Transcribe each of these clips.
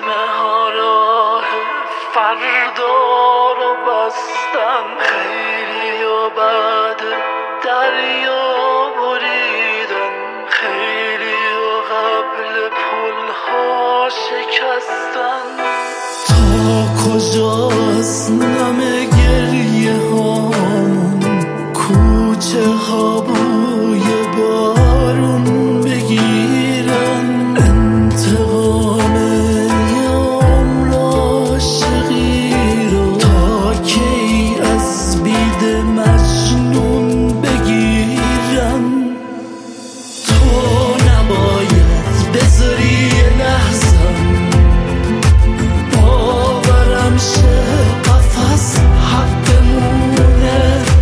همه ها راه فردا رو بستن، خیلی و بعد دریا بریدن، خیلی و قبل پل ها شکستن. تا کجاست نم گریه هامون، کوچه ها بوی بارون بگیرن، انتقام یوم عاشقی رو تا کی از بید مجنون بگیرن. تو نباید بذاری لحظم باورم شه قفص حقمونه،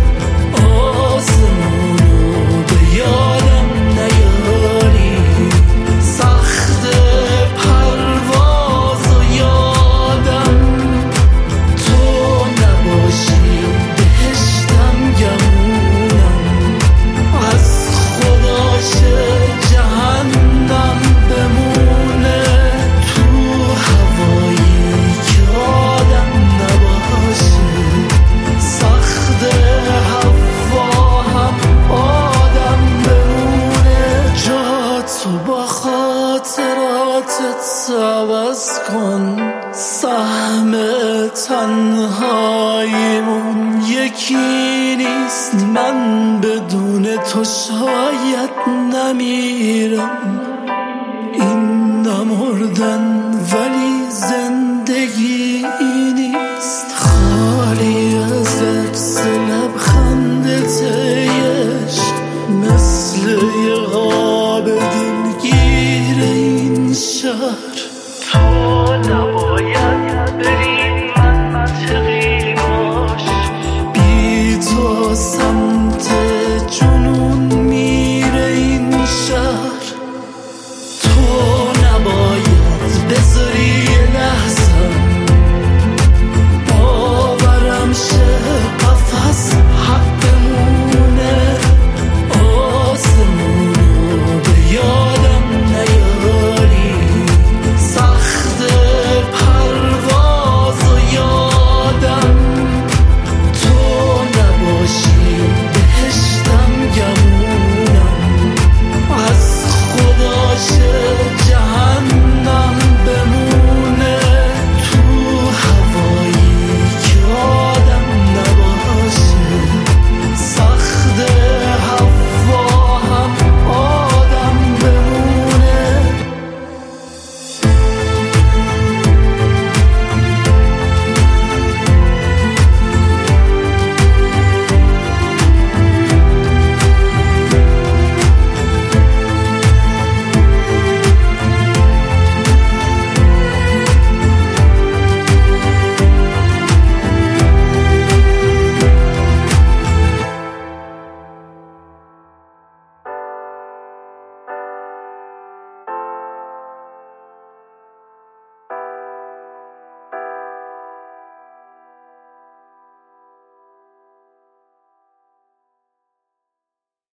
آسمونو به یادم نیاری، سخت پرواز و یادم تو نباشی بهشتم گمونم، از خداشه جهنم بمونه، تو هوایی که آدم نباشه، سخت هوا هم آدم بمونه. جا تو با خاطراتت عوض کن، سهم تنهاییمون یکی نیست، من بدون تو شاید نمیرم. این نمردن ولی زندگی نیست، خالی از عکس لبخندت عشق، مثل یه قاب دلگیر این شهر. تو نباید بری منطقی باش، بی تو سمت جنون میره این شهر. تو نباید بذاری